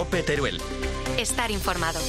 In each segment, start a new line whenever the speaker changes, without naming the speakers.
COPE Teruel.
Estar informado.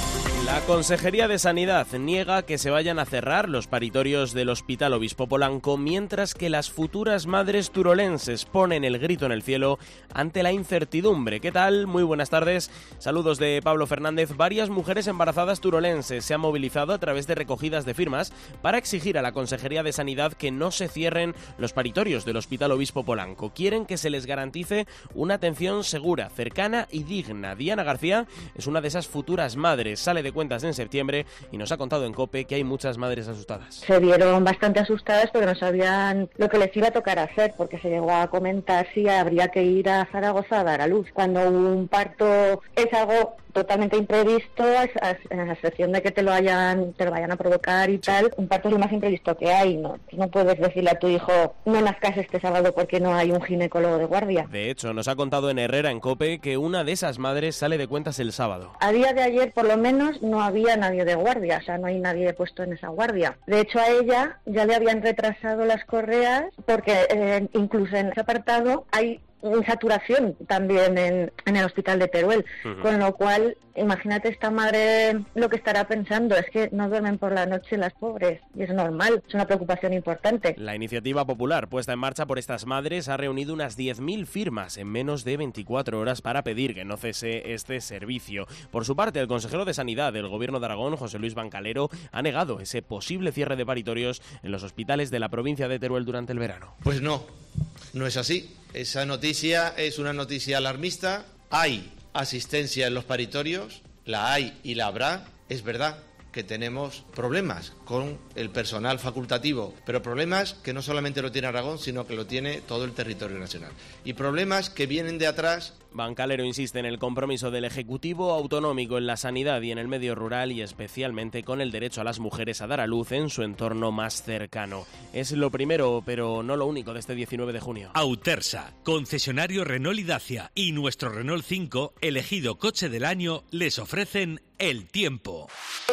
La Consejería de Sanidad niega que se vayan a cerrar los paritorios del Hospital Obispo Polanco, mientras que las futuras madres turolenses ponen el grito en el cielo ante la incertidumbre. ¿Qué tal? Muy buenas tardes. Saludos de Pablo Fernández. Varias mujeres embarazadas turolenses se han movilizado a través de recogidas de firmas para exigir a la Consejería de Sanidad que no se cierren los paritorios del Hospital Obispo Polanco. Quieren que se les garantice una atención segura, cercana y digna. Diana García es una de esas futuras madres. Sale de cuentas en septiembre y nos ha contado en COPE que hay muchas madres asustadas.
Se vieron bastante asustadas porque no sabían lo que les iba a tocar hacer, porque se llegó a comentar si habría que ir a Zaragoza a dar a luz. Cuando un parto es algo totalmente imprevisto, en la excepción de que te lo vayan a provocar y tal, un parto es lo más imprevisto que hay. No puedes decirle a tu hijo no nazcas este sábado porque no hay un ginecólogo de guardia.
De hecho, nos ha contado en Herrera, en COPE, que una de esas madres sale de cuentas el sábado.
A día de ayer, por lo menos, no había nadie de guardia, o sea, no hay nadie puesto en esa guardia. De hecho, a ella ya le habían retrasado las correas porque incluso en ese apartado hay saturación también en el hospital de Teruel, con lo cual imagínate esta madre lo que estará pensando, es que no duermen por la noche las pobres, y es normal, es una preocupación importante.
La iniciativa popular puesta en marcha por estas madres ha reunido unas 10.000 firmas en menos de 24 horas para pedir que no cese este servicio. Por su parte, el consejero de Sanidad del Gobierno de Aragón, José Luis Bancalero, ha negado ese posible cierre de paritorios en los hospitales de la provincia de Teruel durante el verano.
Pues no es así. Esa noticia es una noticia alarmista. Hay asistencia en los paritorios, la hay y la habrá. Es verdad que tenemos problemas con el personal facultativo, pero problemas que no solamente lo tiene Aragón, sino que lo tiene todo el territorio nacional. Y problemas que vienen de atrás.
Bancalero insiste en el compromiso del Ejecutivo autonómico en la sanidad y en el medio rural, y especialmente con el derecho a las mujeres a dar a luz en su entorno más cercano. Es lo primero, pero no lo único, de este 19 de junio.
Autersa, concesionario Renault y Dacia y nuestro Renault 5, elegido coche del año, les ofrecen el tiempo.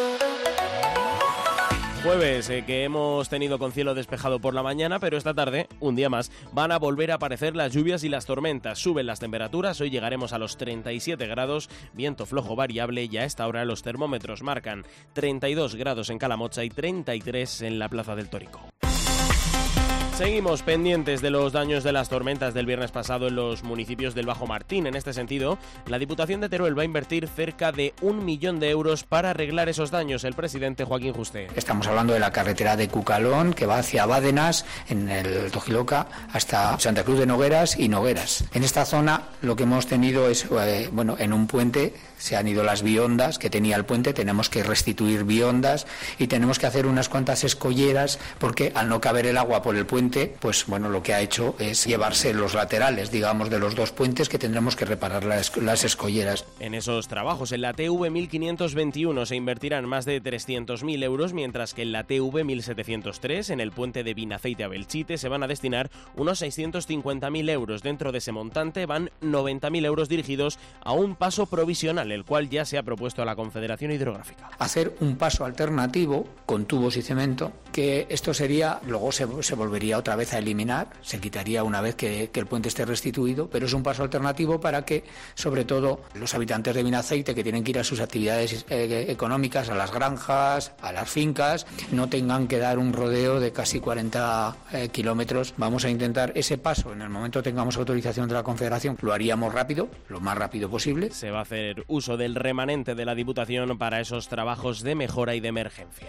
Jueves, que hemos tenido con cielo despejado por la mañana, pero esta tarde, un día más, van a volver a aparecer las lluvias y las tormentas. Suben las temperaturas, hoy llegaremos a los 37 grados, viento flojo variable, y a esta hora los termómetros marcan 32 grados en Calamocha y 33 en la Plaza del Tórico. Seguimos pendientes de los daños de las tormentas del viernes pasado en los municipios del Bajo Martín. En este sentido, la Diputación de Teruel va a invertir cerca de 1 millón de euros para arreglar esos daños. El presidente Joaquín Juste.
Estamos hablando de la carretera de Cucalón, que va hacia Bádenas, en el Tojiloca, hasta Santa Cruz de Nogueras y Nogueras. En esta zona lo que hemos tenido es, en un puente se han ido las biondas que tenía el puente, tenemos que restituir biondas y tenemos que hacer unas cuantas escolleras, porque al no caber el agua por el puente, pues lo que ha hecho es llevarse los laterales, digamos, de los dos puentes, que tendremos que reparar las escolleras.
En esos trabajos, en la TV 1521 se invertirán más de 300.000 euros, mientras que en la TV 1703, en el puente de Vinaceite a Belchite, se van a destinar unos 650.000 euros. Dentro de ese montante van 90.000 euros dirigidos a un paso provisional, el cual ya se ha propuesto a la Confederación Hidrográfica.
Hacer un paso alternativo con tubos y cemento, que esto sería, luego se volvería otra vez a eliminar, se quitaría una vez que el puente esté restituido, pero es un paso alternativo para que, sobre todo, los habitantes de Vinaceite, que tienen que ir a sus actividades económicas, a las granjas, a las fincas, no tengan que dar un rodeo de casi 40 kilómetros. Vamos a intentar ese paso, en el momento que tengamos autorización de la Confederación, lo haríamos rápido, lo más rápido posible.
Se va a hacer uso del remanente de la Diputación para esos trabajos de mejora y de emergencia.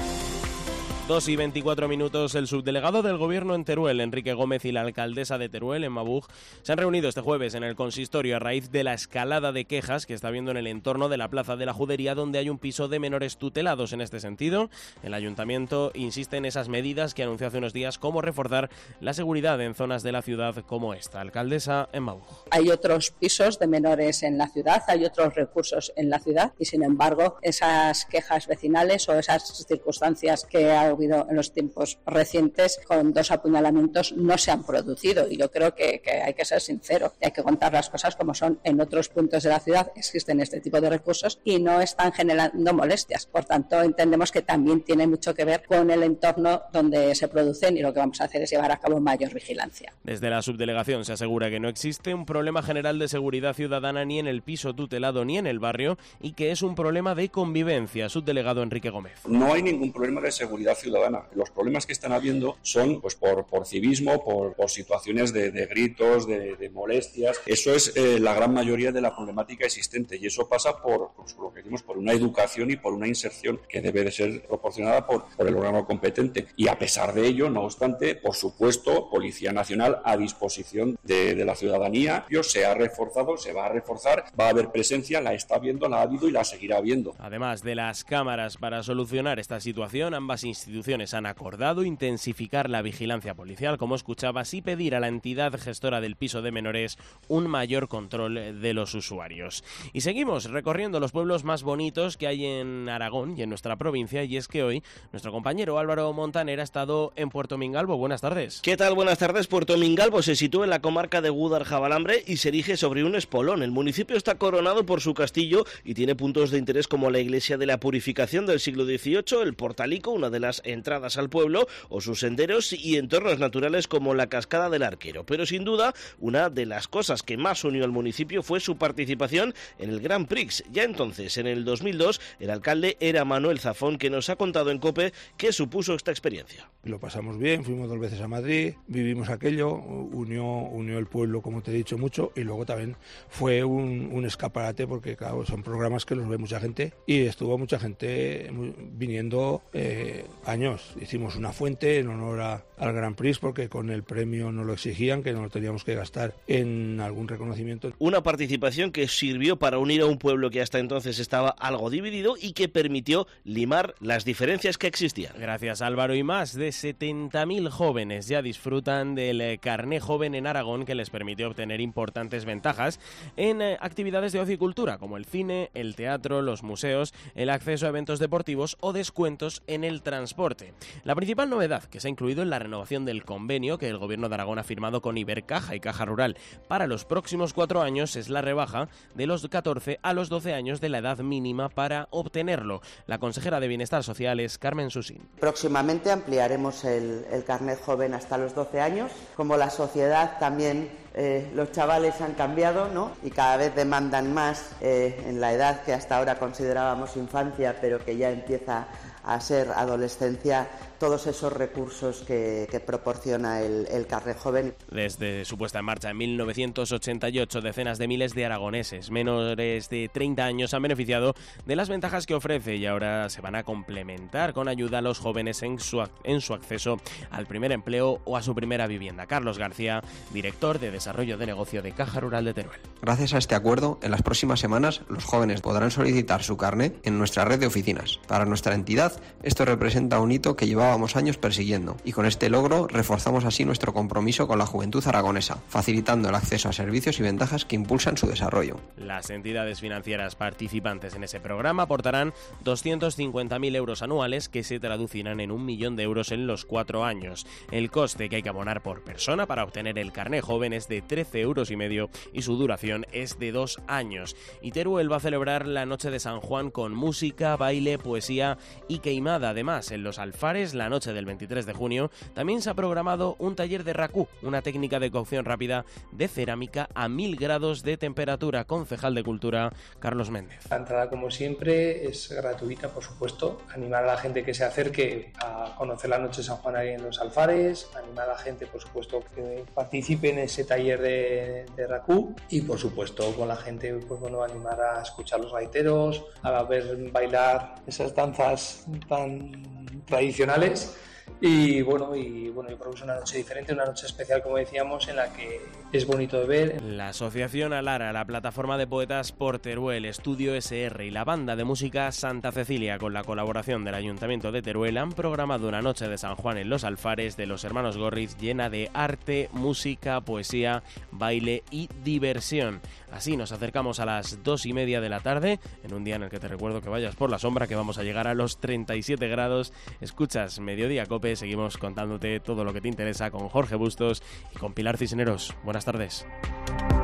2:24, el subdelegado del Gobierno en Teruel, Enrique Gómez, y la alcaldesa de Teruel, Emma Buch, se han reunido este jueves en el consistorio a raíz de la escalada de quejas que está habiendo en el entorno de la Plaza de la Judería, donde hay un piso de menores tutelados. En este sentido, el ayuntamiento insiste en esas medidas que anunció hace unos días, como reforzar la seguridad en zonas de la ciudad como esta. Alcaldesa Emma Buch.
Hay otros pisos de menores en la ciudad, hay otros recursos en la ciudad, y sin embargo esas quejas vecinales o esas circunstancias que habido en los tiempos recientes con 2 apuñalamientos no se han producido, y yo creo que hay que ser sincero, hay que contar las cosas como son. En otros puntos de la ciudad existen este tipo de recursos y no están generando molestias, por tanto entendemos que también tiene mucho que ver con el entorno donde se producen, y lo que vamos a hacer es llevar a cabo mayor vigilancia.
Desde la subdelegación se asegura que no existe un problema general de seguridad ciudadana ni en el piso tutelado ni en el barrio, y que es un problema de convivencia. Subdelegado Enrique Gómez.
No hay ningún problema de seguridad ciudadana. Los problemas que están habiendo son pues por civismo, por situaciones de gritos, de molestias. Eso es la gran mayoría de la problemática existente, y eso pasa por lo que decimos, por una educación y por una inserción que debe de ser proporcionada por el órgano competente. Y a pesar de ello, no obstante, por supuesto, Policía Nacional a disposición de la ciudadanía. Se ha reforzado, se va a reforzar, va a haber presencia, la está viendo, la ha habido y la seguirá viendo.
Además de las cámaras, para solucionar esta situación, ambas instituciones han acordado intensificar la vigilancia policial, como escuchabas, y pedir a la entidad gestora del piso de menores un mayor control de los usuarios. Y seguimos recorriendo los pueblos más bonitos que hay en Aragón y en nuestra provincia, y es que hoy nuestro compañero Álvaro Montaner ha estado en Puerto Mingalvo. Buenas tardes.
¿Qué tal? Buenas tardes. Puerto Mingalvo se sitúa en la comarca de Gúdar-Jabalambre y se erige sobre un espolón. El municipio está coronado por su castillo y tiene puntos de interés como la iglesia de la Purificación del siglo XVIII, el Portalico, una de las entradas al pueblo, o sus senderos y entornos naturales como la Cascada del Arquero. Pero sin duda, una de las cosas que más unió al municipio fue su participación en el Grand Prix. Ya entonces, en el 2002, el alcalde era Manuel Zafón, que nos ha contado en COPE qué supuso esta experiencia.
Lo pasamos bien, fuimos 2 veces a Madrid, vivimos aquello, unió el pueblo, como te he dicho, mucho, y luego también fue un escaparate, porque claro, son programas que los ve mucha gente, y estuvo mucha gente viniendo años. Hicimos una fuente en honor al Grand Prix, porque con el premio nos lo exigían, que no lo teníamos que gastar en algún reconocimiento.
Una participación que sirvió para unir a un pueblo que hasta entonces estaba algo dividido y que permitió limar las diferencias que existían.
Gracias, Álvaro. Y más de 70.000 jóvenes ya disfrutan del Carné Joven en Aragón, que les permitió obtener importantes ventajas en actividades de ocio y cultura, como el cine, el teatro, los museos, el acceso a eventos deportivos o descuentos en el transporte. La principal novedad que se ha incluido en la renovación del convenio que el Gobierno de Aragón ha firmado con Ibercaja y Caja Rural para los próximos 4 años es la rebaja de los 14 a los 12 años de la edad mínima para obtenerlo. La consejera de Bienestar Social es Carmen Susín.
Próximamente ampliaremos el carnet joven hasta los 12 años. Como la sociedad también, los chavales han cambiado, ¿no? Y cada vez demandan más en la edad que hasta ahora considerábamos infancia, pero que ya empieza a ser adolescencia, todos esos recursos que proporciona el carnet joven.
Desde su puesta en marcha en 1988, decenas de miles de aragoneses menores de 30 años han beneficiado de las ventajas que ofrece, y ahora se van a complementar con ayuda a los jóvenes en su acceso al primer empleo o a su primera vivienda. Carlos García, director de Desarrollo de Negocio de Caja Rural de Teruel.
Gracias a este acuerdo, en las próximas semanas los jóvenes podrán solicitar su carnet en nuestra red de oficinas. Para nuestra entidad, esto representa un hito que llevábamos años persiguiendo, y con este logro reforzamos así nuestro compromiso con la juventud aragonesa, facilitando el acceso a servicios y ventajas que impulsan su desarrollo.
Las entidades financieras participantes en ese programa aportarán 250.000 euros anuales, que se traducirán en 1 millón de euros en los 4 años. El coste que hay que abonar por persona para obtener el carné joven es de 13,5 euros y su duración es de 2 años. Y Teruel va a celebrar la noche de San Juan con música, baile, poesía y queimada. Además, en Los Alfares, la noche del 23 de junio, también se ha programado un taller de racú, una técnica de cocción rápida de cerámica a 1000 grados de temperatura. Concejal de Cultura, Carlos Méndez.
La entrada, como siempre, es gratuita, por supuesto. Animar a la gente que se acerque a conocer la noche de San Juan ahí en Los Alfares, animar a la gente, por supuesto, que participe en ese taller de racú, y, por supuesto, con la gente, pues bueno, animar a escuchar los gaiteros, a ver bailar esas danzas tan tradicionales, Y bueno, yo creo que es una noche diferente, una noche especial, como decíamos, en la que es bonito de ver.
La Asociación Alara, la plataforma de poetas por Teruel, Estudio SR y la banda de música Santa Cecilia, con la colaboración del Ayuntamiento de Teruel, han programado una noche de San Juan en los Alfares de los hermanos Gorriz llena de arte, música, poesía, baile y diversión. Así nos acercamos a las 2:30 de la tarde, en un día en el que te recuerdo que vayas por la sombra, que vamos a llegar a los 37 grados. Escuchas Mediodía Cope, seguimos contándote todo lo que te interesa con Jorge Bustos y con Pilar Cisneros. Buenas tardes.